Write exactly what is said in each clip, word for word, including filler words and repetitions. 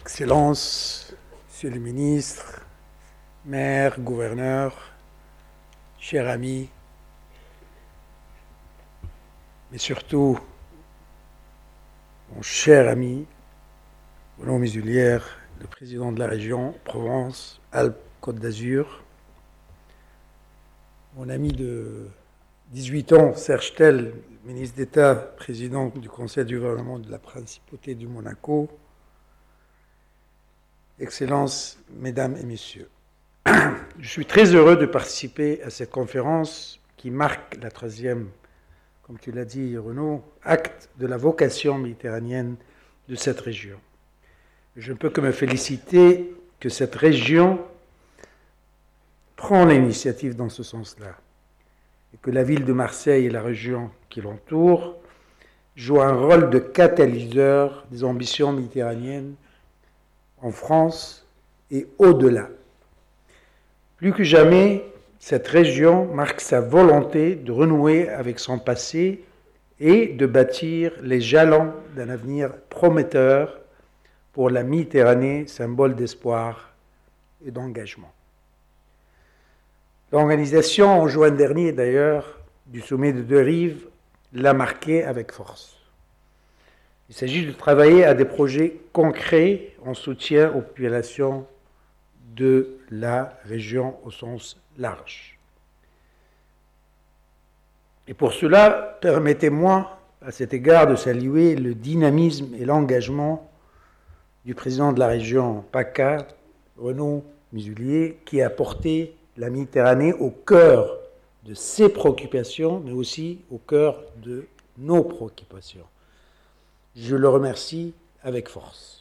Excellences, Monsieur le ministre, maire, gouverneur, chers amis, mais surtout mon cher ami, Bruno Muselière, le président de la région Provence-Alpes-Côte d'Azur, mon ami de dix-huit ans, Serge Tell, ministre d'État, président du Conseil du gouvernement de la Principauté du Monaco, Excellences, Mesdames et Messieurs, je suis très heureux de participer à cette conférence qui marque la troisième, comme tu l'as dit Renaud, acte de la vocation méditerranéenne de cette région. Je ne peux que me féliciter que cette région prend l'initiative dans ce sens-là et que la ville de Marseille et la région qui l'entoure jouent un rôle de catalyseur des ambitions méditerranéennes en France et au-delà. Plus que jamais, cette région marque sa volonté de renouer avec son passé et de bâtir les jalons d'un avenir prometteur pour la Méditerranée, symbole d'espoir et d'engagement. L'organisation, en juin dernier d'ailleurs, du sommet de Deux Rives l'a marqué avec force. Il s'agit de travailler à des projets concrets en soutien aux populations de la région au sens large. Et pour cela, permettez-moi à cet égard de saluer le dynamisme et l'engagement du président de la région PACA, Bruno Muselier, qui a porté la Méditerranée au cœur de ses préoccupations, mais aussi au cœur de nos préoccupations. Je le remercie avec force.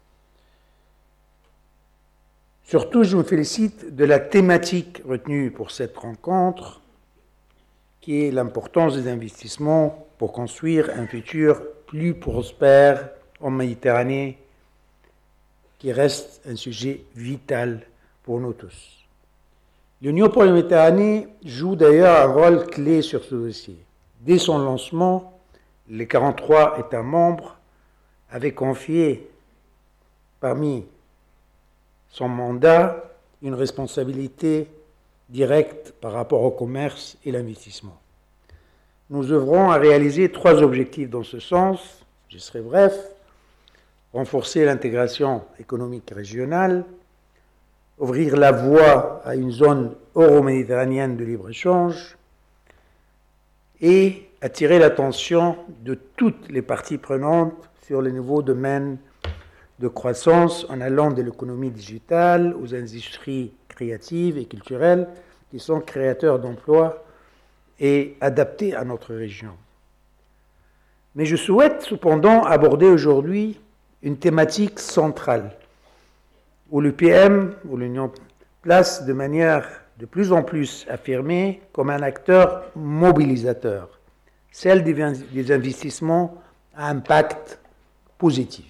Surtout, je me félicite de la thématique retenue pour cette rencontre, qui est l'importance des investissements pour construire un futur plus prospère en Méditerranée, qui reste un sujet vital pour nous tous. L'Union pour la Méditerranée joue d'ailleurs un rôle clé sur ce dossier. Dès son lancement, les quarante-trois États membres avaient confié, parmi son mandat, une responsabilité directe par rapport au commerce et l'investissement. Nous œuvrons à réaliser trois objectifs dans ce sens. Je serai bref. Renforcer l'intégration économique régionale, ouvrir la voie à une zone euro-méditerranéenne de libre-échange et attirer l'attention de toutes les parties prenantes sur les nouveaux domaines de croissance en allant de l'économie digitale aux industries créatives et culturelles qui sont créateurs d'emplois et adaptés à notre région. Mais je souhaite cependant aborder aujourd'hui une thématique centrale où l'U P M, où l'Union place de manière de plus en plus affirmée comme un acteur mobilisateur, celle des investissements à impact positif.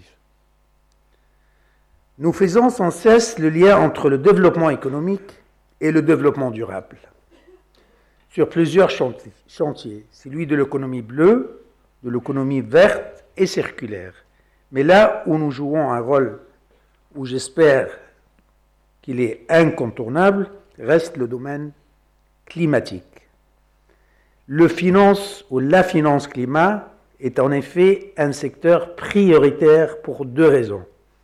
Nous faisons sans cesse le lien entre le développement économique et le développement durable. Sur plusieurs chantiers, celui de l'économie bleue, de l'économie verte et circulaire. Mais là où nous jouons un rôle, où j'espère qu'il est incontournable, reste le domaine climatique. Le finance ou la finance climat est en effet un secteur prioritaire pour deux raisons.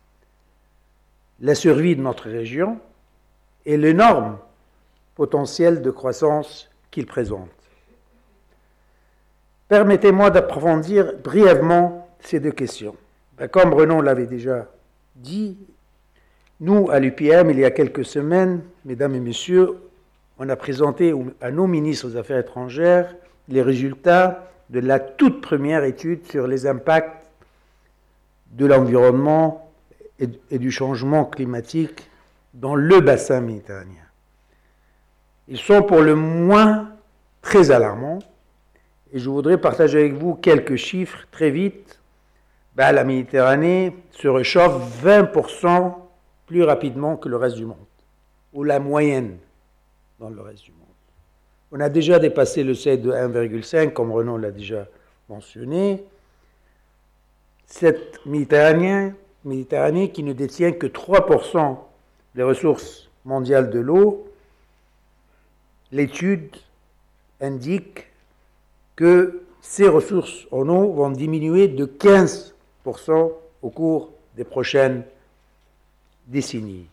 La survie de notre région et l'énorme potentiel de croissance qu'il présente. Permettez-moi d'approfondir brièvement ces deux questions. Comme Renaud l'avait déjà dit, nous, à l'U P M, il y a quelques semaines, mesdames et messieurs, on a présenté à nos ministres des Affaires étrangères les résultats de la toute première étude sur les impacts de l'environnement et du changement climatique dans le bassin méditerranéen. Ils sont pour le moins très alarmants et je voudrais partager avec vous quelques chiffres très vite. Ben, la Méditerranée se réchauffe vingt pour cent plus rapidement que le reste du monde, ou la moyenne dans le reste du monde. On a déjà dépassé le seuil de un virgule cinq, comme Renaud l'a déjà mentionné. Cette Méditerranée Méditerranée qui ne détient que trois pour cent des ressources mondiales de l'eau, l'étude indique que ces ressources en eau vont diminuer de quinze pour cent au cours des prochaines décennies.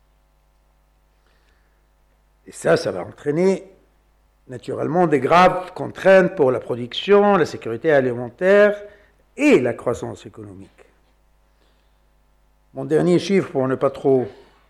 Et ça, ça va entraîner naturellement des graves contraintes pour la production, la sécurité alimentaire et la croissance économique. Mon dernier chiffre, pour ne pas trop,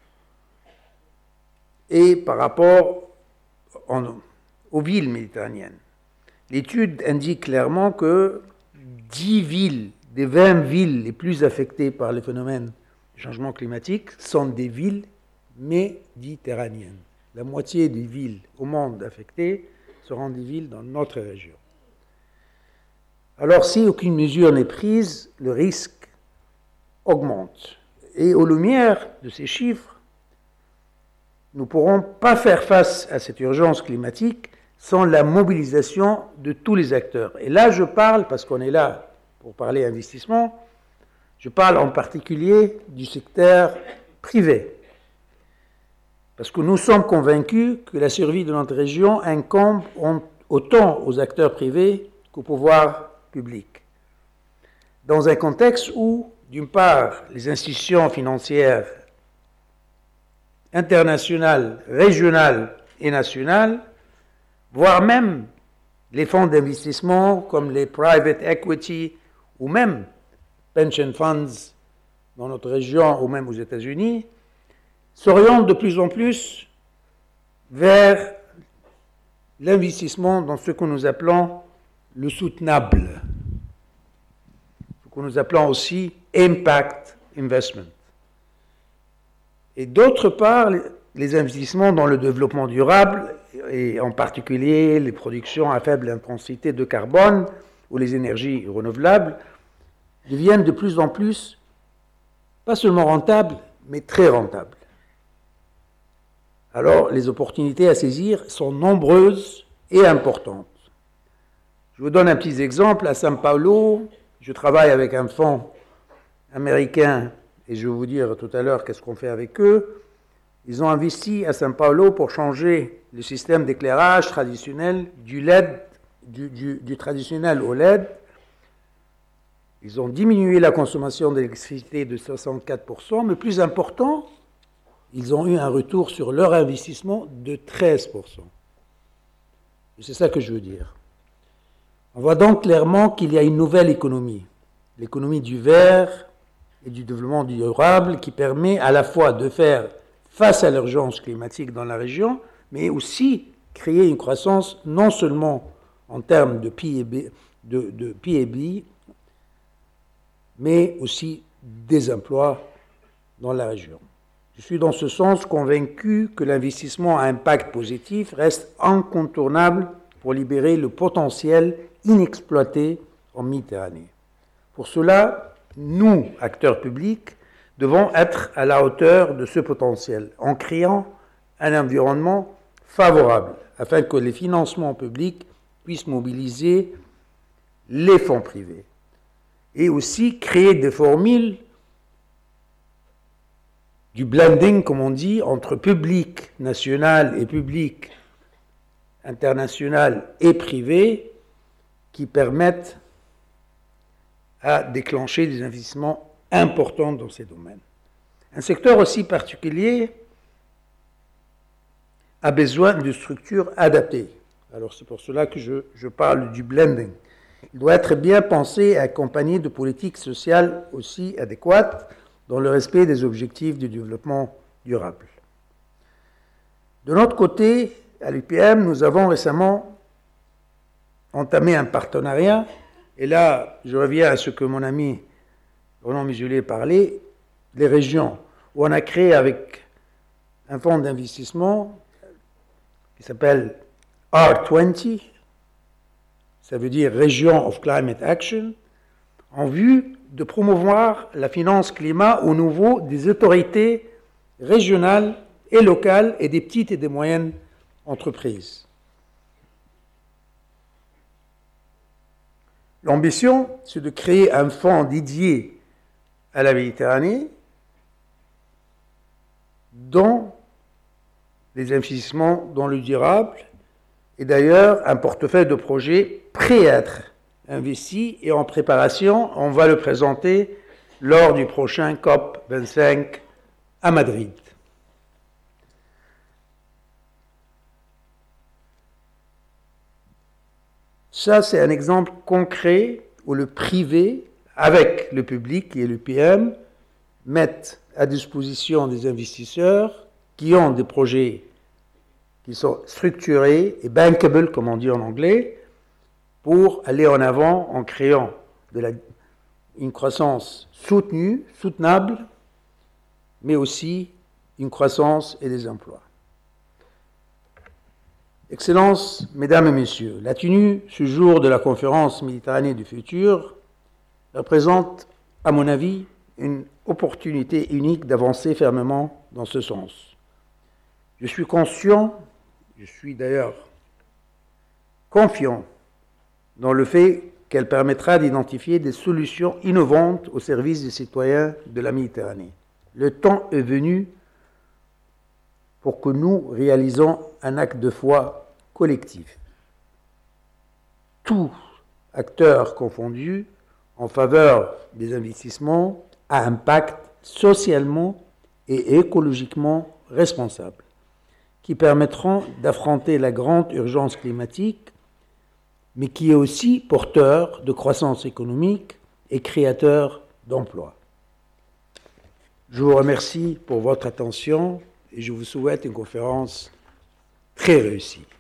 est par rapport en, aux villes méditerranéennes. L'étude indique clairement que dix villes des vingt villes les plus affectées par les phénomènes du changement climatique sont des villes méditerranéennes. La moitié des villes au monde affectées seront des villes dans notre région. Alors, si aucune mesure n'est prise, le risque augmente. Et aux lumières de ces chiffres, nous ne pourrons pas faire face à cette urgence climatique sans la mobilisation de tous les acteurs. Et là, je parle, parce qu'on est là pour parler investissement, je parle en particulier du secteur privé. Parce que nous sommes convaincus que la survie de notre région incombe autant aux acteurs privés qu'au pouvoir public. Dans un contexte où, d'une part, les institutions financières internationales, régionales et nationales, voire même les fonds d'investissement comme les private equity ou même pension funds dans notre région ou même aux États-Unis, s'orientent de plus en plus vers l'investissement dans ce que nous appelons le soutenable, ce que nous appelons aussi impact investment. Et d'autre part, les investissements dans le développement durable, et en particulier les productions à faible intensité de carbone ou les énergies renouvelables, deviennent de plus en plus, pas seulement rentables, mais très rentables. Alors, les opportunités à saisir sont nombreuses et importantes. Je vous donne un petit exemple. À São Paulo, je travaille avec un fonds américain, et je vais vous dire tout à l'heure qu'est-ce qu'on fait avec eux. Ils ont investi à São Paulo pour changer le système d'éclairage traditionnel du L E D, du, du, du traditionnel au L E D. Ils ont diminué la consommation d'électricité de soixante-quatre pour cent, mais plus important, ils ont eu un retour sur leur investissement de treize pour cent. C'est ça que je veux dire. On voit donc clairement qu'il y a une nouvelle économie, l'économie du vert et du développement durable, qui permet à la fois de faire face à l'urgence climatique dans la région, mais aussi créer une croissance non seulement en termes de P I B, de, de P I B, mais aussi des emplois dans la région. Je suis dans ce sens convaincu que l'investissement à impact positif reste incontournable pour libérer le potentiel inexploité en Méditerranée. Pour cela, nous, acteurs publics, devons être à la hauteur de ce potentiel en créant un environnement favorable afin que les financements publics puissent mobiliser les fonds privés et aussi créer des formules du blending, comme on dit, entre public national et public international et privé qui permettent à déclencher des investissements importants dans ces domaines. Un secteur aussi particulier a besoin de structures adaptées. Alors c'est pour cela que je, je parle du blending. Il doit être bien pensé et accompagné de politiques sociales aussi adéquates dans le respect des objectifs du développement durable. De notre côté, à l'U P M, nous avons récemment entamé un partenariat, et là, je reviens à ce que mon ami Roland Mizulet parlait, les régions, où on a créé avec un fonds d'investissement qui s'appelle R vingt, ça veut dire Region of Climate Action, en vue de promouvoir la finance climat au niveau des autorités régionales et locales et des petites et des moyennes entreprises. L'ambition, c'est de créer un fonds dédié à la Méditerranée dans les investissements dans le durable et d'ailleurs un portefeuille de projets prêts à être investis et en préparation. On va le présenter lors du prochain COP vingt-cinq à Madrid. Ça, c'est un exemple concret où le privé, avec le public et le P M, mettent à disposition des investisseurs qui ont des projets qui sont structurés et bankable, comme on dit en anglais, pour aller en avant en créant de la, une croissance soutenue, soutenable, mais aussi une croissance et des emplois. Excellences, Mesdames et Messieurs, la tenue ce jour de la conférence Méditerranée du futur représente, à mon avis, une opportunité unique d'avancer fermement dans ce sens. Je suis conscient, je suis d'ailleurs confiant dans le fait qu'elle permettra d'identifier des solutions innovantes au service des citoyens de la Méditerranée. Le temps est venu pour que nous réalisons un acte de foi collectif. Tous acteurs confondus en faveur des investissements à impact socialement et écologiquement responsable, qui permettront d'affronter la grande urgence climatique, mais qui est aussi porteur de croissance économique et créateur d'emplois. Je vous remercie pour votre attention et je vous souhaite une conférence très réussie.